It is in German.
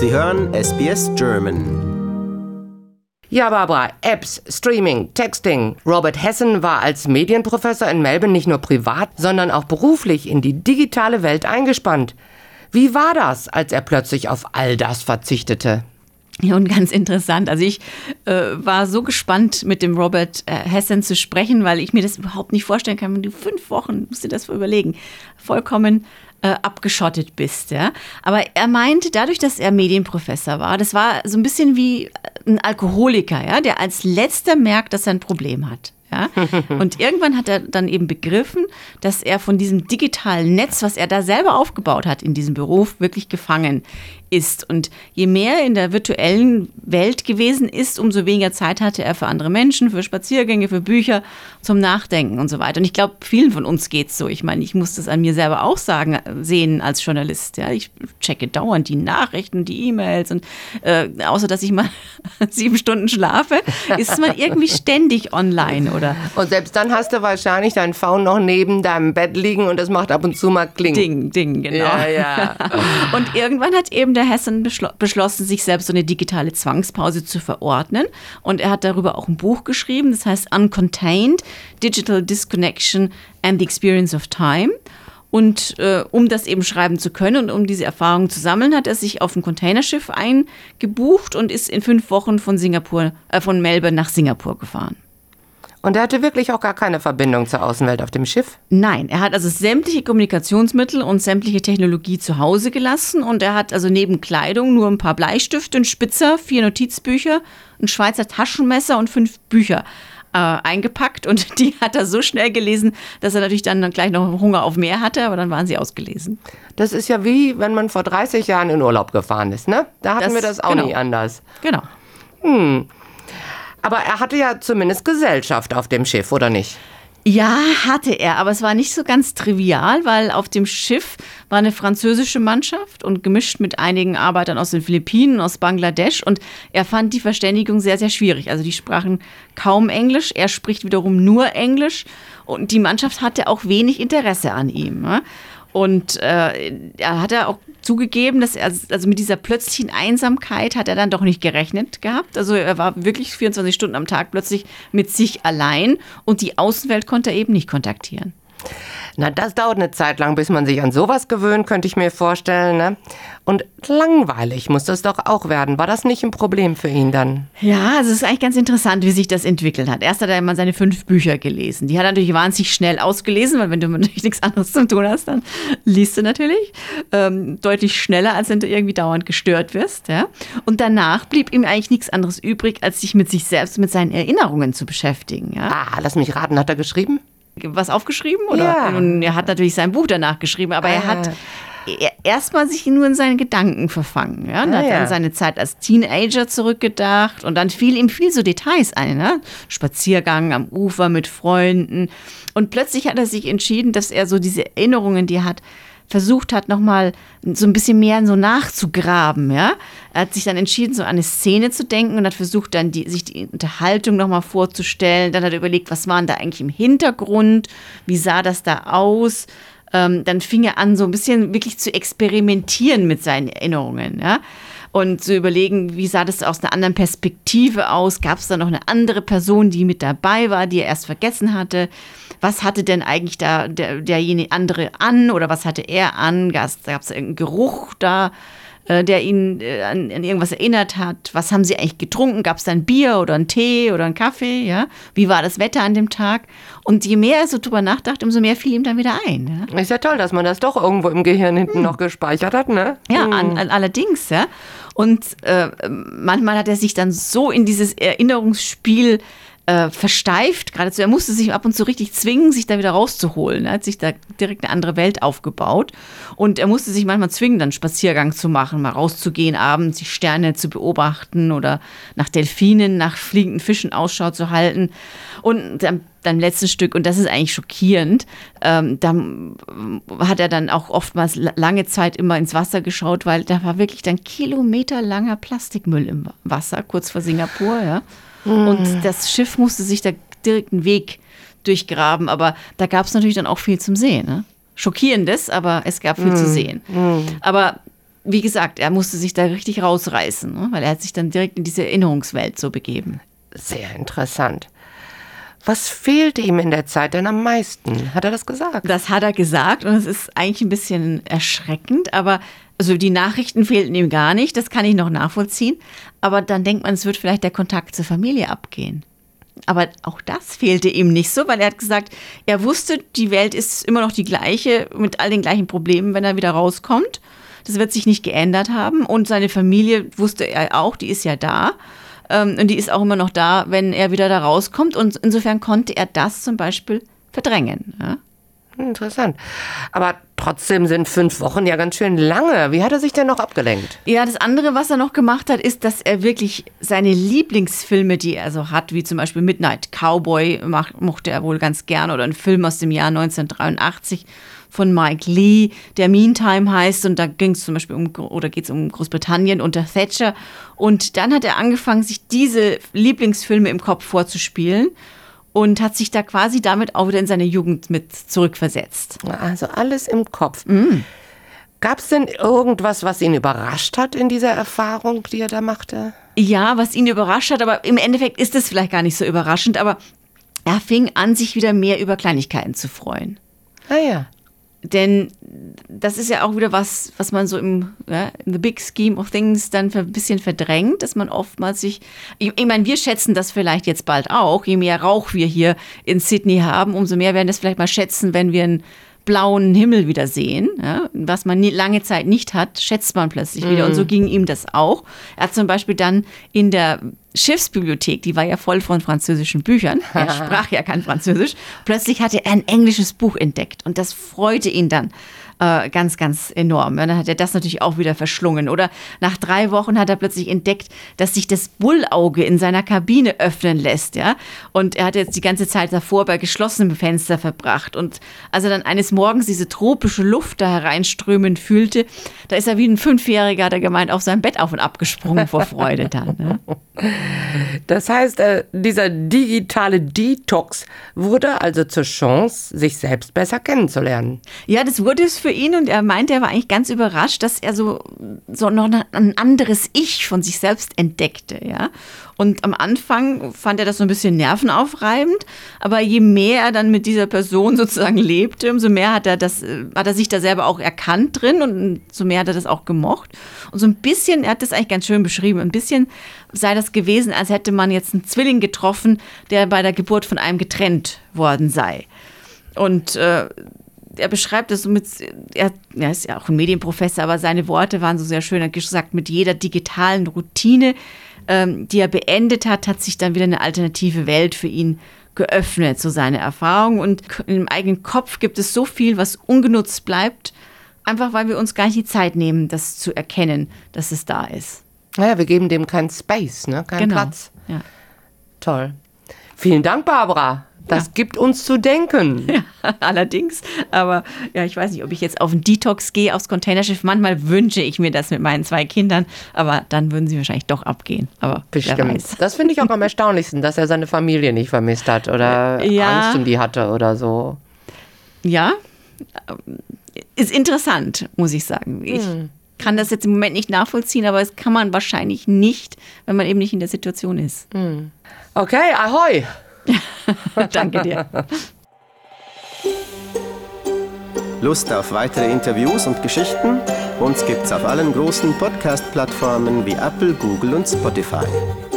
Sie hören SBS German. Ja, Barbara, Apps, Streaming, Texting. Robert Hessen war als Medienprofessor in Melbourne nicht nur privat, sondern auch beruflich in die digitale Welt eingespannt. Wie war das, als er plötzlich auf all das verzichtete? Ja, und ganz interessant. Also ich war so gespannt, mit dem Robert Hessen zu sprechen, weil ich mir das überhaupt nicht vorstellen kann, wenn du 5 Wochen, musst du das überlegen, vollkommen abgeschottet bist. Ja? Aber er meinte, dadurch, dass er Medienprofessor war, das war so ein bisschen wie ein Alkoholiker, ja, der als letzter merkt, dass er ein Problem hat. Ja? Und irgendwann hat er dann eben begriffen, dass er von diesem digitalen Netz, was er da selber aufgebaut hat in diesem Beruf, wirklich gefangen ist. Und je mehr er in der virtuellen Welt gewesen ist, umso weniger Zeit hatte er für andere Menschen, für Spaziergänge, für Bücher, zum Nachdenken und so weiter. Und ich glaube, vielen von uns geht's so. Ich meine, ich muss das an mir selber auch sehen als Journalist. Ja? Ich checke dauernd die Nachrichten, die E-Mails und außer, dass ich mal 7 Stunden schlafe, ist man irgendwie ständig online, oder? Und selbst dann hast du wahrscheinlich dein Phone noch neben deinem Bett liegen und das macht ab und zu mal Kling. Ding, genau. Ja. Und irgendwann hat eben der Hessen beschlossen, sich selbst so eine digitale Zwangspause zu verordnen. Und er hat darüber auch ein Buch geschrieben, das heißt Uncontained, Digital Disconnection and the Experience of Time. Und um das eben schreiben zu können und um diese Erfahrungen zu sammeln, hat er sich auf ein Containerschiff eingebucht und ist in 5 Wochen von Melbourne nach Singapur gefahren. Und er hatte wirklich auch gar keine Verbindung zur Außenwelt auf dem Schiff? Nein, er hat also sämtliche Kommunikationsmittel und sämtliche Technologie zu Hause gelassen und er hat also neben Kleidung nur ein paar Bleistifte, einen Spitzer, 4 Notizbücher, ein Schweizer Taschenmesser und 5 Bücher eingepackt und die hat er so schnell gelesen, dass er natürlich dann gleich noch Hunger auf mehr hatte, aber dann waren sie ausgelesen. Das ist ja wie, wenn man vor 30 Jahren in Urlaub gefahren ist, ne? Da hatten wir das auch nie anders. Genau. Aber er hatte ja zumindest Gesellschaft auf dem Schiff, oder nicht? Ja, hatte er, aber es war nicht so ganz trivial, weil auf dem Schiff war eine französische Mannschaft und gemischt mit einigen Arbeitern aus den Philippinen, aus Bangladesch und er fand die Verständigung sehr, sehr schwierig. Also die sprachen kaum Englisch, er spricht wiederum nur Englisch und die Mannschaft hatte auch wenig Interesse an ihm. Ne? Und er hat auch zugegeben, dass er, also mit dieser plötzlichen Einsamkeit hat er dann doch nicht gerechnet gehabt. Also er war wirklich 24 Stunden am Tag plötzlich mit sich allein und die Außenwelt konnte er eben nicht kontaktieren. Na, das dauert eine Zeit lang, bis man sich an sowas gewöhnt, könnte ich mir vorstellen, ne? Und langweilig muss das doch auch werden. War das nicht ein Problem für ihn dann? Ja, also es ist eigentlich ganz interessant, wie sich das entwickelt hat. Erst hat er immer seine 5 Bücher gelesen. Die hat er natürlich wahnsinnig schnell ausgelesen, weil wenn du natürlich nichts anderes zu tun hast, dann liest du natürlich deutlich schneller, als wenn du irgendwie dauernd gestört wirst. Ja? Und danach blieb ihm eigentlich nichts anderes übrig, als sich mit sich selbst, mit seinen Erinnerungen zu beschäftigen. Ja? Lass mich raten, hat er geschrieben? Was aufgeschrieben? Oder? Ja. Nun, er hat natürlich sein Buch danach geschrieben, aber er hat erstmal sich nur in seinen Gedanken verfangen. Ja? Und hat an seine Zeit als Teenager zurückgedacht und dann fiel ihm viel so Details ein. Ne? Spaziergang am Ufer mit Freunden. Und plötzlich hat er sich entschieden, dass er so diese Erinnerungen, die er hat, versucht hat, nochmal so ein bisschen mehr so nachzugraben. Ja? Er hat sich dann entschieden, so an eine Szene zu denken und hat versucht, dann sich die Unterhaltung nochmal vorzustellen. Dann hat er überlegt, was war denn da eigentlich im Hintergrund? Wie sah das da aus? Dann fing er an, so ein bisschen wirklich zu experimentieren mit seinen Erinnerungen. Ja? Und zu überlegen, wie sah das aus einer anderen Perspektive aus? Gab es da noch eine andere Person, die mit dabei war, die er erst vergessen hatte? Was hatte denn eigentlich da derjenige andere an oder was hatte er an? Gab es irgendeinen Geruch da, der ihn an irgendwas erinnert hat? Was haben sie eigentlich getrunken? Gab es da ein Bier oder einen Tee oder einen Kaffee? Ja? Wie war das Wetter an dem Tag? Und je mehr er so drüber nachdachte, umso mehr fiel ihm dann wieder ein. Ja? Ist ja toll, dass man das doch irgendwo im Gehirn hinten noch gespeichert hat, ne? Ja, allerdings, ja. Und manchmal hat er sich dann so in dieses Erinnerungsspiel versteift, geradezu. Er musste sich ab und zu richtig zwingen, sich da wieder rauszuholen. Er hat sich da direkt eine andere Welt aufgebaut. Und er musste sich manchmal zwingen, dann einen Spaziergang zu machen, mal rauszugehen abends, die Sterne zu beobachten oder nach Delfinen, nach fliegenden Fischen Ausschau zu halten. Und beim letzten Stück, und das ist eigentlich schockierend, da hat er dann auch oftmals lange Zeit immer ins Wasser geschaut, weil da war wirklich dann kilometerlanger Plastikmüll im Wasser, kurz vor Singapur, ja. Und das Schiff musste sich da direkt einen Weg durchgraben, aber da gab es natürlich dann auch viel zum Sehen. Ne? Schockierendes, aber es gab viel zu sehen. Aber wie gesagt, er musste sich da richtig rausreißen, ne? Weil er hat sich dann direkt in diese Erinnerungswelt so begeben. Sehr interessant. Was fehlte ihm in der Zeit denn am meisten? Hat er das gesagt? Das hat er gesagt und es ist eigentlich ein bisschen erschreckend, aber also die Nachrichten fehlten ihm gar nicht, das kann ich noch nachvollziehen. Aber dann denkt man, es wird vielleicht der Kontakt zur Familie abgehen. Aber auch das fehlte ihm nicht so, weil er hat gesagt, er wusste, die Welt ist immer noch die gleiche, mit all den gleichen Problemen, wenn er wieder rauskommt. Das wird sich nicht geändert haben und seine Familie wusste er auch, die ist ja da. Und die ist auch immer noch da, wenn er wieder da rauskommt. Und insofern konnte er das zum Beispiel verdrängen. Ja? Interessant. Aber trotzdem sind 5 Wochen ja ganz schön lange. Wie hat er sich denn noch abgelenkt? Ja, das andere, was er noch gemacht hat, ist, dass er wirklich seine Lieblingsfilme, die er so hat, wie zum Beispiel Midnight Cowboy, mochte er wohl ganz gern, oder ein Film aus dem Jahr 1983 von Mike Leigh, der Meantime heißt, und da ging es zum Beispiel geht es um Großbritannien unter Thatcher. Und dann hat er angefangen, sich diese Lieblingsfilme im Kopf vorzuspielen und hat sich da quasi damit auch wieder in seine Jugend mit zurückversetzt. Also alles im Kopf. Gab es denn irgendwas, was ihn überrascht hat in dieser Erfahrung, die er da machte? Ja, was ihn überrascht hat, aber im Endeffekt ist es vielleicht gar nicht so überraschend, aber er fing an, sich wieder mehr über Kleinigkeiten zu freuen. Ah ja. Denn das ist ja auch wieder was man so in the big scheme of things dann ein bisschen verdrängt, dass man oftmals ich meine, wir schätzen das vielleicht jetzt bald auch, je mehr Rauch wir hier in Sydney haben, umso mehr werden wir es vielleicht mal schätzen, wenn wir einen blauen Himmel wieder sehen, ja, was man lange Zeit nicht hat, schätzt man plötzlich wieder. Und so ging ihm das auch. Er hat zum Beispiel dann in der Schiffsbibliothek, die war ja voll von französischen Büchern, er sprach ja kein Französisch, plötzlich hatte er ein englisches Buch entdeckt und das freute ihn dann ganz, ganz enorm. Und dann hat er das natürlich auch wieder verschlungen. Oder nach 3 Wochen hat er plötzlich entdeckt, dass sich das Bullauge in seiner Kabine öffnen lässt. Ja? Und er hat jetzt die ganze Zeit davor bei geschlossenem Fenster verbracht. Und als er dann eines Morgens diese tropische Luft da hereinströmen fühlte, da ist er wie ein 5-Jähriger, hat er gemeint, auf seinem Bett auf und ab gesprungen vor Freude dann. Ne? Das heißt, dieser digitale Detox wurde also zur Chance, sich selbst besser kennenzulernen. Ja, das wurde es für ihn und er meinte, er war eigentlich ganz überrascht, dass er so noch ein anderes Ich von sich selbst entdeckte, ja. Und am Anfang fand er das so ein bisschen nervenaufreibend, aber je mehr er dann mit dieser Person sozusagen lebte, umso mehr hat er sich da selber auch erkannt drin und so mehr hat er das auch gemocht. Und so ein bisschen, er hat das eigentlich ganz schön beschrieben, ein bisschen sei das gewesen, als hätte man jetzt einen Zwilling getroffen, der bei der Geburt von einem getrennt worden sei. Und er beschreibt es so er ist ja auch ein Medienprofessor, aber seine Worte waren so sehr schön. Er hat gesagt, mit jeder digitalen Routine, die er beendet hat, hat sich dann wieder eine alternative Welt für ihn geöffnet, so seine Erfahrung. Und im eigenen Kopf gibt es so viel, was ungenutzt bleibt, einfach weil wir uns gar nicht die Zeit nehmen, das zu erkennen, dass es da ist. Naja, wir geben dem keinen Space, ne? Keinen Platz. Ja. Toll. Vielen Dank, Barbara. Das gibt uns zu denken. Ja, allerdings. Aber ja, ich weiß nicht, ob ich jetzt auf einen Detox gehe, aufs Containerschiff. Manchmal wünsche ich mir das mit meinen 2 Kindern. Aber dann würden sie wahrscheinlich doch abgehen. Aber bestimmt. Wer weiß. Das finde ich auch am erstaunlichsten, dass er seine Familie nicht vermisst hat oder Angst um die hatte oder so. Ja, ist interessant, muss ich sagen. Ich kann das jetzt im Moment nicht nachvollziehen, aber das kann man wahrscheinlich nicht, wenn man eben nicht in der Situation ist. Okay, ahoi! Danke dir. Lust auf weitere Interviews und Geschichten? Uns gibt's auf allen großen Podcast-Plattformen wie Apple, Google und Spotify.